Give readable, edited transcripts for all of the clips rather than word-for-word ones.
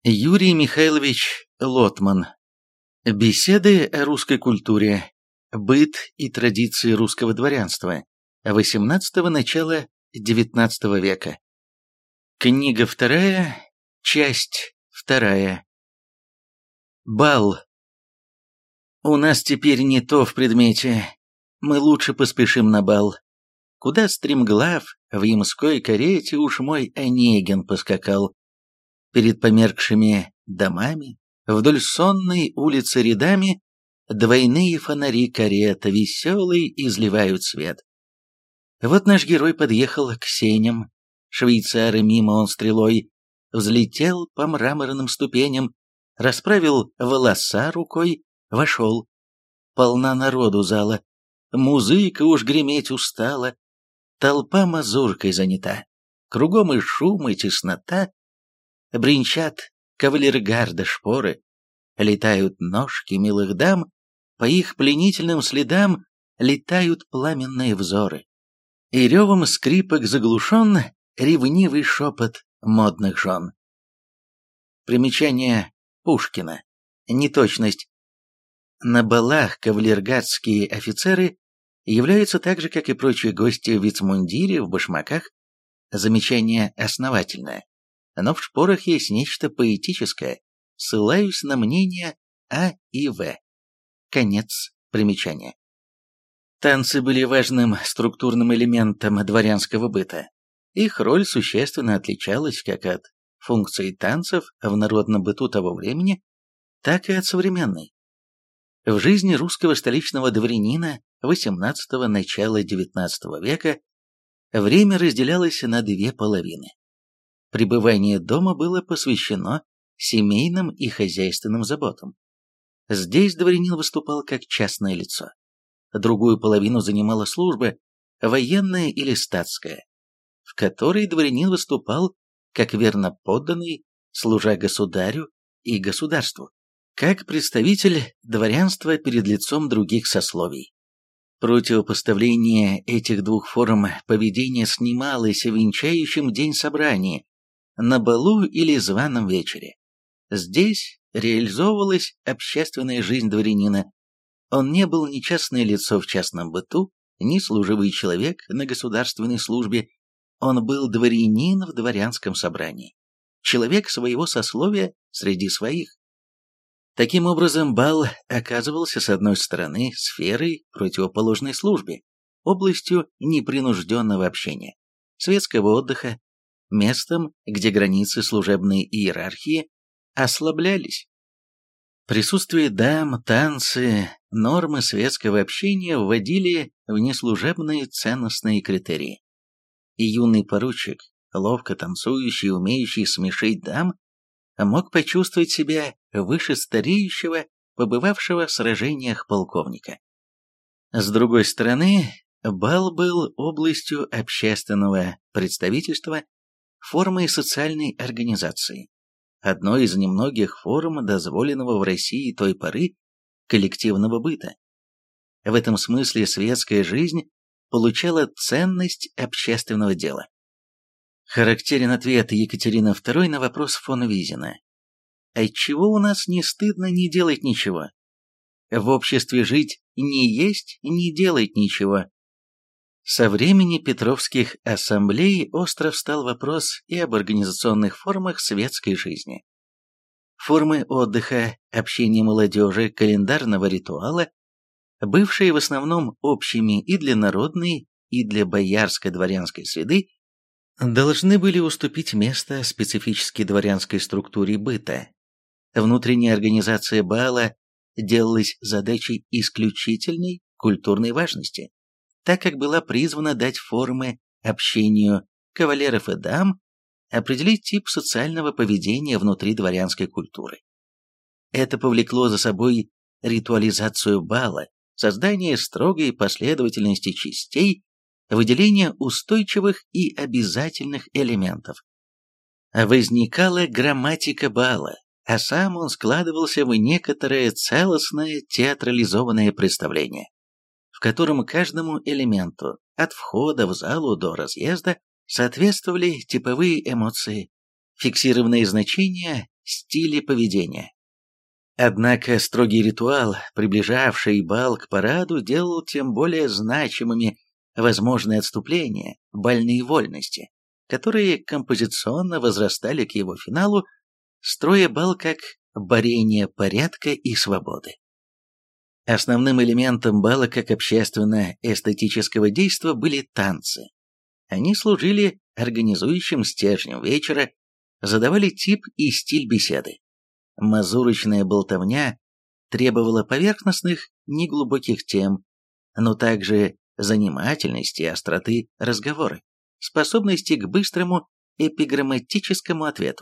Юрий Михайлович Лотман. Беседы о русской культуре. Быт и традиции русского дворянства. XVIII – начала XIX века. Книга 2, часть 2. Бал. У нас теперь не то в предмете. Мы лучше поспешим на бал. Куда стремглав, в ямской карете уж мой Онегин поскакал. Перед померкшими домами, вдоль сонной улицы рядами, двойные фонари карета веселый изливают свет. Вот наш герой подъехал к сеням, швейцара мимо он стрелой, взлетел по мраморным ступеням, расправил волоса рукой, вошел. Полна народу зала, музыка уж греметь устала, толпа мазуркой занята, кругом и шум, и теснота. Бринчат кавалергарда шпоры, летают ножки милых дам, по их пленительным следам летают пламенные взоры. И ревом скрипок заглушен ревнивый шепот модных жен. Примечание Пушкина. Неточность. На балах кавалергардские офицеры являются так же, как и прочие гости в вицмундире, в башмаках. Замечание основательное. Но в шпорах есть нечто поэтическое, ссылаюсь на мнение А и В. Конец примечания. Танцы были важным структурным элементом дворянского быта. Их роль существенно отличалась как от функций танцев в народном быту того времени, так и от современной. В жизни русского столичного дворянина XVIII – начала XIX века время разделялось на две половины. Пребывание дома было посвящено семейным и хозяйственным заботам. Здесь дворянин выступал как частное лицо. Другую половину занимала служба, военная или статская, в которой дворянин выступал как верноподданный, служа государю и государству, как представитель дворянства перед лицом других сословий. Противопоставление этих двух форм поведения снималось в венчающем день собрании, на балу или званом вечере. Здесь реализовывалась общественная жизнь дворянина. Он не был ни частное лицо в частном быту, ни служивый человек на государственной службе. Он был дворянин в дворянском собрании, человек своего сословия среди своих. Таким образом, бал оказывался, с одной стороны, сферой, противоположной службе, областью непринужденного общения, светского отдыха, местом, где границы служебной иерархии ослаблялись. Присутствие дам, танцы, нормы светского общения вводили в неслужебные ценностные критерии. И юный поручик, ловко танцующий, умеющий смешить дам, мог почувствовать себя выше стареющего, побывавшего в сражениях полковника. С другой стороны, бал был областью общественного представительства, формой социальной организации, одной из немногих форм дозволенного в России той поры коллективного быта. В этом смысле светская жизнь получала ценность общественного дела. Характерен ответ Екатерины II на вопрос фон Визина. Отчего у нас не стыдно не делать ничего? В обществе жить не есть, не делать ничего. Со времени Петровских ассамблей остро встал вопрос и об организационных формах светской жизни. Формы отдыха, общения молодежи, календарного ритуала, бывшие в основном общими и для народной, и для боярской дворянской среды, должны были уступить место специфической дворянской структуре быта. Внутренняя организация бала делалась задачей исключительной культурной важности, так как была призвана дать формы общению кавалеров и дам, определить тип социального поведения внутри дворянской культуры. Это повлекло за собой ритуализацию бала, создание строгой последовательности частей, выделение устойчивых и обязательных элементов. Возникала грамматика бала, а сам он складывался в некоторое целостное театрализованное представление, в котором каждому элементу, от входа в залу до разъезда, соответствовали типовые эмоции, фиксированные значения, стиле поведения. Однако строгий ритуал, приближавший бал к параду, делал тем более значимыми возможные отступления, бальные вольности, которые композиционно возрастали к его финалу, строя бал как борение порядка и свободы. Основным элементом бала как общественно-эстетического действа были танцы. Они служили организующим стержнем вечера, задавали тип и стиль беседы. Мазурочная болтовня требовала поверхностных, неглубоких тем, но также занимательности и остроты разговора, способности к быстрому эпиграмматическому ответу.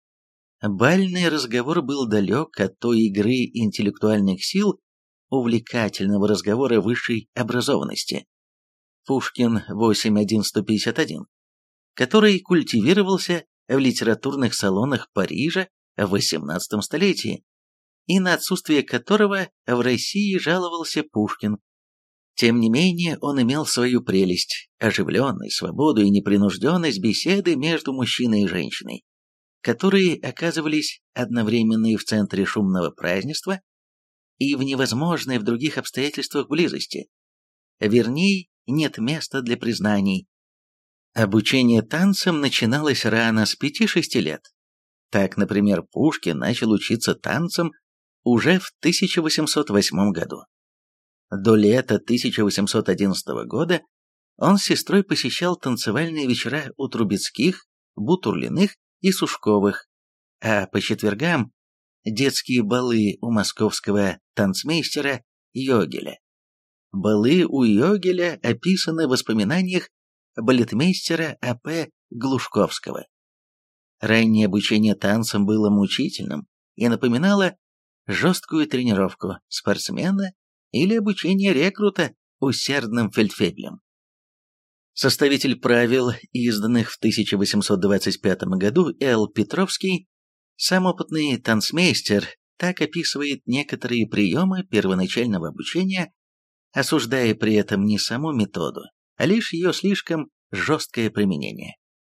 Бальный разговор был далек от той игры интеллектуальных сил, увлекательного разговора высшей образованности. Пушкин 8.1.151, который культивировался в литературных салонах Парижа в XVIII столетии, и на отсутствие которого в России жаловался Пушкин. Тем не менее, он имел свою прелесть, оживленность, свободу и непринужденность беседы между мужчиной и женщиной, которые оказывались одновременно и в центре шумного празднества, и в невозможной в других обстоятельствах близости. Вернее, нет места для признаний. Обучение танцам начиналось рано, с 5-6 лет. Так, например, Пушкин начал учиться танцам уже в 1808 году. До лета 1811 года он с сестрой посещал танцевальные вечера у Трубецких, Бутурлиных и Сушковых, а по четвергам детские балы у московского танцмейстера Йогеля. Балы у Йогеля описаны в воспоминаниях балетмейстера А.П. Глушковского. Раннее обучение танцам было мучительным и напоминало жесткую тренировку спортсмена или обучение рекрута усердным фельдфеблем. Составитель правил, изданных в 1825 году, Л. Петровский, сам опытный танцмейстер, так описывает некоторые приемы первоначального обучения, осуждая при этом не саму методу, а лишь ее слишком жесткое применение.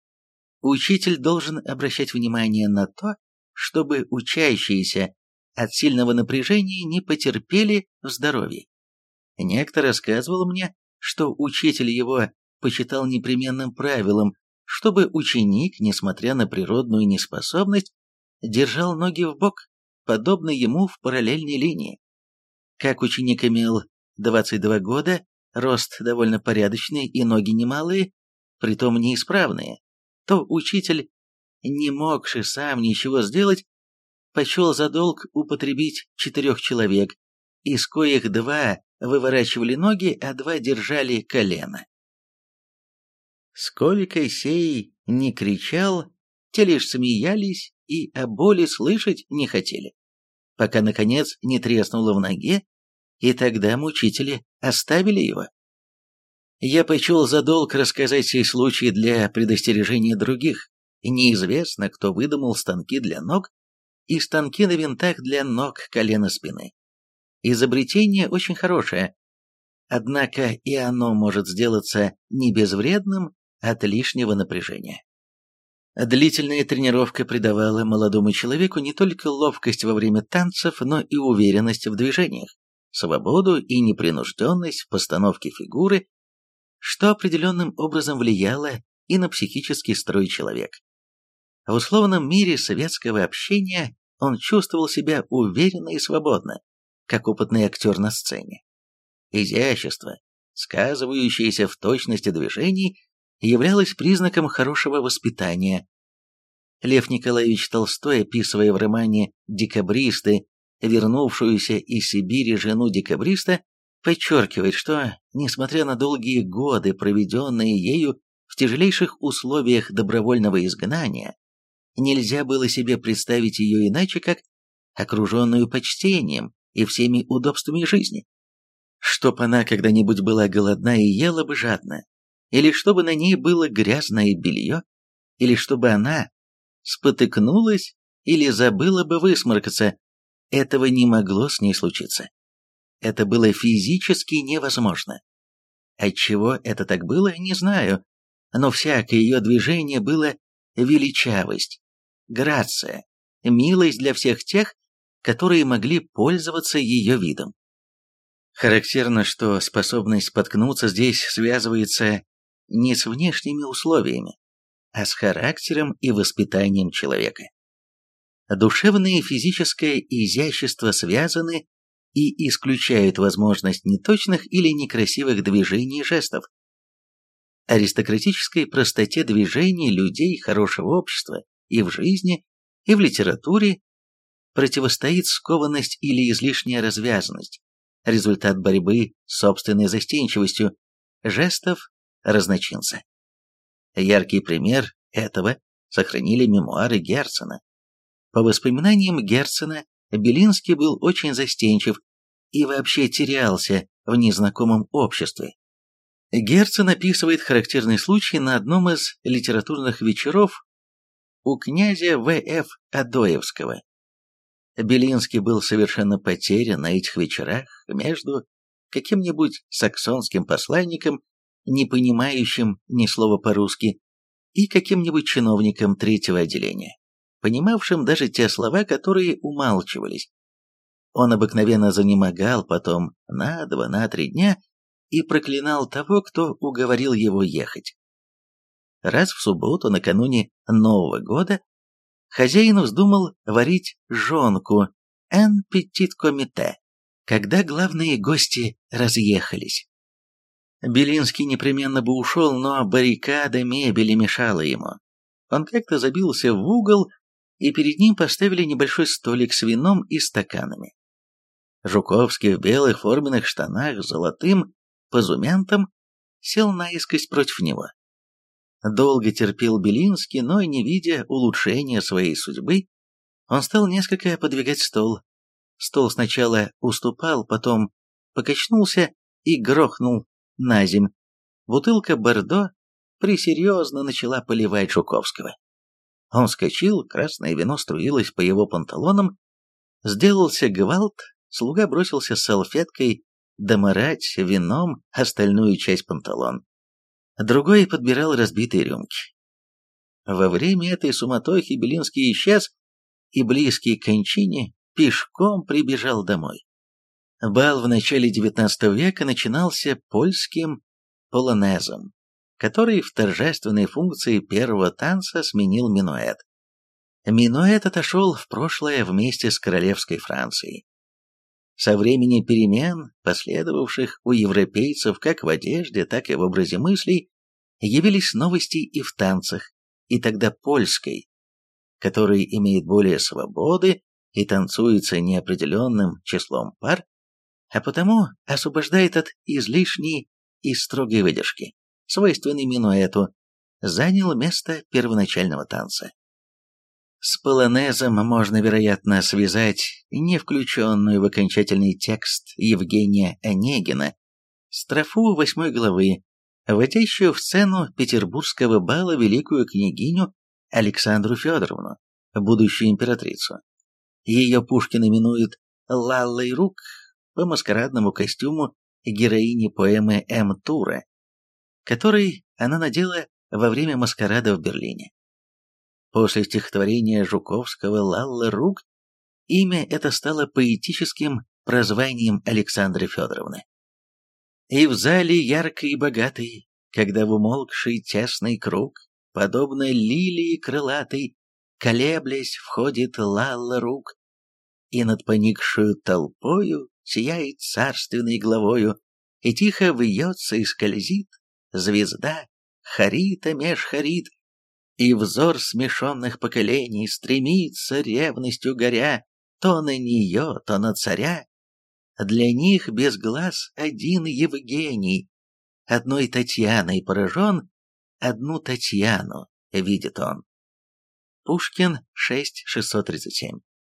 Учитель должен обращать внимание на то, чтобы учащиеся от сильного напряжения не потерпели в здоровье. Некто рассказывал мне, что учитель его почитал непременным правилом, чтобы ученик, несмотря на природную неспособность, держал ноги в бок, подобно ему в параллельной линии. Как ученик имел 22 года, рост довольно порядочный и ноги немалые, притом неисправные, то учитель, не могший сам ничего сделать, почел за долг употребить 4 человек, из коих 2 выворачивали ноги, а 2 держали колено. Сколько сей не кричал, те лишь смеялись и о боли слышать не хотели, пока, наконец, не треснуло в ноге, и тогда мучители оставили его. Я почел за долг рассказать сей случай для предостережения других. Неизвестно, кто выдумал станки для ног и станки на винтах для ног колена спины. Изобретение очень хорошее, однако и оно может сделаться не безвредным от лишнего напряжения. Длительная тренировка придавала молодому человеку не только ловкость во время танцев, но и уверенность в движениях, свободу и непринужденность в постановке фигуры, что определенным образом влияло и на психический строй человека. В условном мире советского общения он чувствовал себя уверенно и свободно, как опытный актер на сцене. Изящество, сказывающееся в точности движений, являлось признаком хорошего воспитания. Лев Николаевич Толстой, описывая в романе «Декабристы» вернувшуюся из Сибири жену декабриста, подчеркивает, что, несмотря на долгие годы, проведенные ею в тяжелейших условиях добровольного изгнания, нельзя было себе представить ее иначе, как окруженную почтением и всеми удобствами жизни. Чтоб она когда-нибудь была голодна и ела бы жадно, или чтобы на ней было грязное белье, или чтобы она спотыкнулась или забыла бы высморкаться, этого не могло с ней случиться. Это было физически невозможно. Отчего это так было, не знаю, но всякое ее движение было величавость, грация, милость для всех тех, которые могли пользоваться ее видом. Характерно, что способность споткнуться здесь связывается не с внешними условиями, а с характером и воспитанием человека. Душевное и физическое изящество связаны и исключают возможность неточных или некрасивых движений и жестов. Аристократической простоте движений людей хорошего общества и в жизни, и в литературе противостоит скованность или излишняя развязанность, результат борьбы с собственной застенчивостью, жестов разночинца. Яркий пример этого сохранили мемуары Герцена. По воспоминаниям Герцена, Белинский был очень застенчив и вообще терялся в незнакомом обществе. Герцен описывает характерный случай на одном из литературных вечеров у князя В.Ф. Адоевского. Белинский был совершенно потерян на этих вечерах между каким-нибудь саксонским посланником, не понимающим ни слова по-русски, и каким-нибудь чиновником третьего отделения, понимавшим даже те слова, которые умалчивались. Он обыкновенно занемогал потом на 2-3 дня и проклинал того, кто уговорил его ехать. Раз в субботу, накануне Нового года, хозяин вздумал варить жонку «en petit comité», когда главные гости разъехались. Белинский непременно бы ушел, но баррикада мебели мешала ему. Он как-то забился в угол, и перед ним поставили небольшой столик с вином и стаканами. Жуковский в белых форменных штанах с золотым позументом сел наискось против него. Долго терпел Белинский, но, не видя улучшения своей судьбы, он стал несколько подвигать стол. Стол сначала уступал, потом покачнулся и грохнул наземь. Бутылка Бордо пресерьезно начала поливать Жуковского. Он вскочил, красное вино струилось по его панталонам, сделался гвалт, слуга бросился с салфеткой домарать вином остальную часть панталон. Другой подбирал разбитые рюмки. Во время этой суматохи Белинский исчез, и близкий к кончине пешком прибежал домой. Бал в начале XIX века начинался польским полонезом, который в торжественной функции первого танца сменил минуэт. Минуэт отошел в прошлое вместе с королевской Францией. Со времени перемен, последовавших у европейцев как в одежде, так и в образе мыслей, явились новости и в танцах, и тогда польской, который имеет более свободы и танцуется неопределенным числом пар, а потому освобождает от излишней и строгой выдержки, свойственной минуэту, занял место первоначального танца. С полонезом можно, вероятно, связать не включенную в окончательный текст Евгения Онегина строфу 8 главы, вводящую в сцену петербургского бала великую княгиню Александру Федоровну, будущую императрицу. Ее Пушкин именует Лаллой Рук по маскарадному костюму героини поэмы М. Тура, который она надела во время маскарада в Берлине. После стихотворения Жуковского «Лалла Рук» имя это стало поэтическим прозванием Александры Федоровны. И в зале яркой и богатой, когда в умолкший тесный круг, подобно лилии крылатой, колеблясь, входит Лалла Рук, и над поникшую толпою сияет царственной главою, и тихо вьется и скользит звезда Харита меж Харит, и взор смешанных поколений стремится ревностью горя то на нее, то на царя. Для них без глаз один Евгений, одной Татьяной поражен, одну Татьяну видит он. Пушкин 6:637.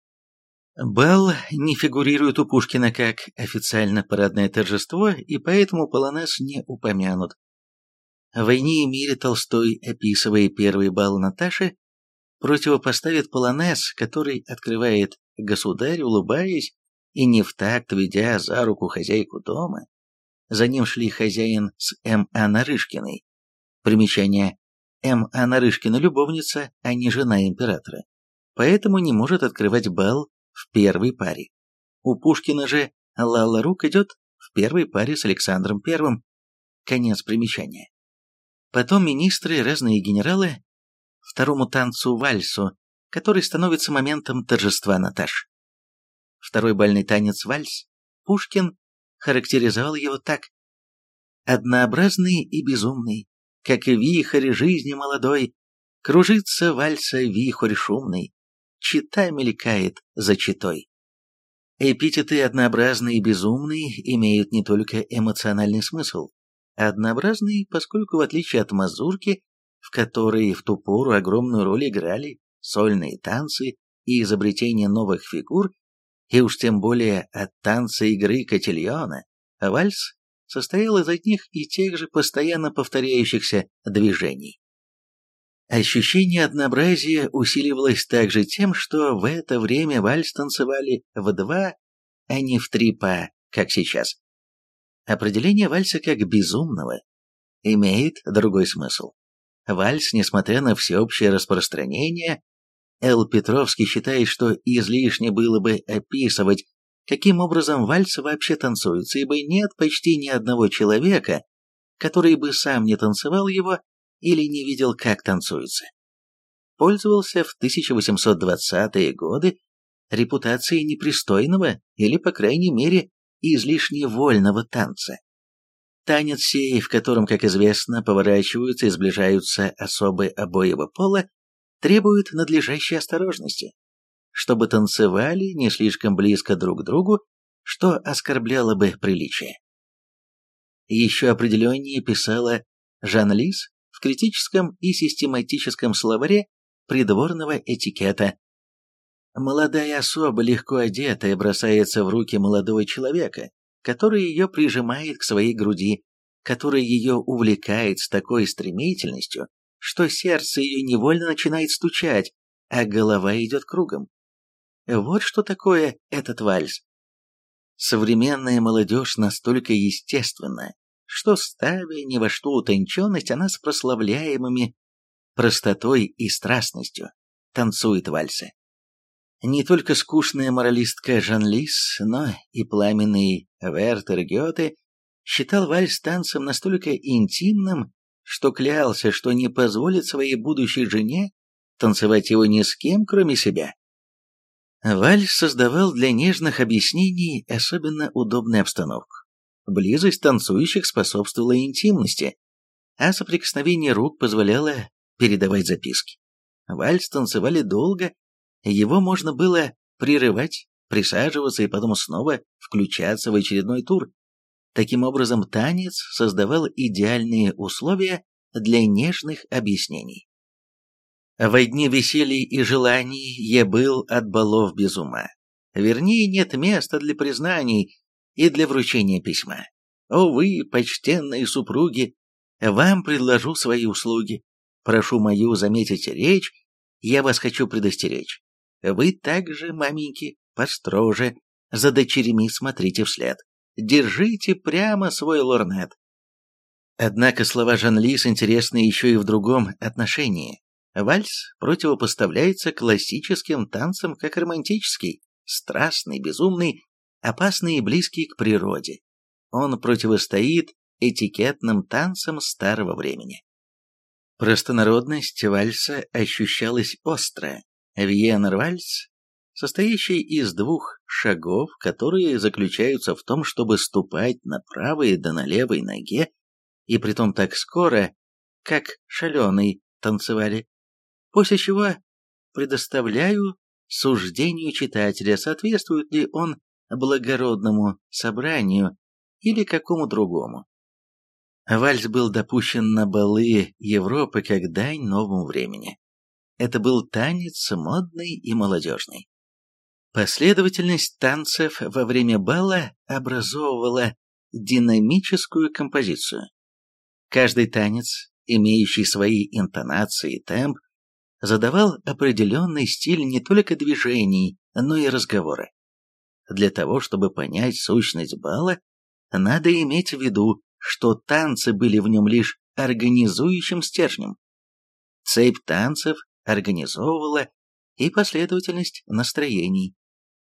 Бал не фигурирует у Пушкина как официально парадное торжество, и поэтому полонез не упомянут. В «Войне и мире» Толстой, описывая первый бал Наташи, противопоставит полонез, который открывает государь, улыбаясь и не в такт ведя за руку хозяйку дома. За ним шли хозяин с М.А. Нарышкиной. Примечание: М.А. Нарышкина — любовница, а не жена императора. поэтому не может открывать бал в первой паре. У Пушкина же Лала Рук идет в первой паре с Александром I. Конец примечания. Потом министры и разные генералы второму танцу-вальсу, который становится моментом торжества Наташи. Второй бальный танец вальс Пушкин характеризовал его так: «Однообразный и безумный, как и вихрь жизни молодой, кружится вальса вихрь шумный, чета мелькает за четой». Эпитеты «однообразный» и «безумный» имеют не только эмоциональный смысл. Однообразный, поскольку в отличие от мазурки, в которой в ту пору огромную роль играли сольные танцы и изобретение новых фигур, и уж тем более от танца игры котильона, вальс состоял из одних и тех же постоянно повторяющихся движений. Ощущение однообразия усиливалось также тем, что в это время вальс танцевали в 2, а не в 3 па, как сейчас. Определение вальса как безумного имеет другой смысл. Вальс, несмотря на всеобщее распространение, Л. Петровский считает, что излишне было бы описывать, каким образом вальс вообще танцуется, ибо нет почти ни одного человека, который бы сам не танцевал его или не видел, как танцуется. Пользовался в 1820-е годы репутацией непристойного или, по крайней мере, излишне вольного танца. Танец сей, в котором, как известно, поворачиваются и сближаются особы обоего пола, требует надлежащей осторожности, чтобы танцевали не слишком близко друг к другу, что оскорбляло бы приличие. Еще определеннее писала Жан Лис в критическом и систематическом словаре придворного этикета. Молодая особа, легко одетая, бросается в руки молодого человека, который ее прижимает к своей груди, который ее увлекает с такой стремительностью, что сердце ее невольно начинает стучать, а голова идет кругом. Вот что такое этот вальс. Современная молодежь настолько естественна, что, ставя ни во что утонченность, она с прославляемыми простотой и страстностью танцует вальсы. Не только скучная моралистка Жан Лис, но и пламенный Вертер Гёте считал вальс танцем настолько интимным, что клялся, что не позволит своей будущей жене танцевать его ни с кем, кроме себя. Вальс создавал для нежных объяснений особенно удобную обстановку. Близость танцующих способствовала интимности, а соприкосновение рук позволяло передавать записки. Вальс танцевали долго, его можно было прерывать, присаживаться и потом снова включаться в очередной тур. Таким образом, танец создавал идеальные условия для нежных объяснений. Во дни веселий и желаний я был от балов без ума. Вернее, нет места для признаний и для вручения письма. О вы, почтенные супруги, вам предложу свои услуги. Прошу мою заметить речь, я вас хочу предостеречь. Вы также, маменьки, построже, за дочерями смотрите вслед. Держите прямо свой лорнет. Однако слова Жан Лис интересны еще и в другом отношении. Вальс противопоставляется классическим танцам как романтический, страстный, безумный, опасный и близкий к природе. Он противостоит этикетным танцам старого времени. Простонародность вальса ощущалась остро. Вьенер-вальс, состоящий из 2 шагов, которые заключаются в том, чтобы ступать на правой да на левой ноге, и притом так скоро, как шаленый танцевали, после чего предоставляю суждению читателя, соответствует ли он благородному собранию или какому другому. Вальс был допущен на балы Европы как дань новому времени. Это был танец модный и молодежный. Последовательность танцев во время бала образовывала динамическую композицию. Каждый танец, имеющий свои интонации и темп, задавал определенный стиль не только движений, но и разговора. Для того, чтобы понять сущность бала, надо иметь в виду, что танцы были в нем лишь организующим стержнем. Цепь танцев организовывала и последовательность настроений.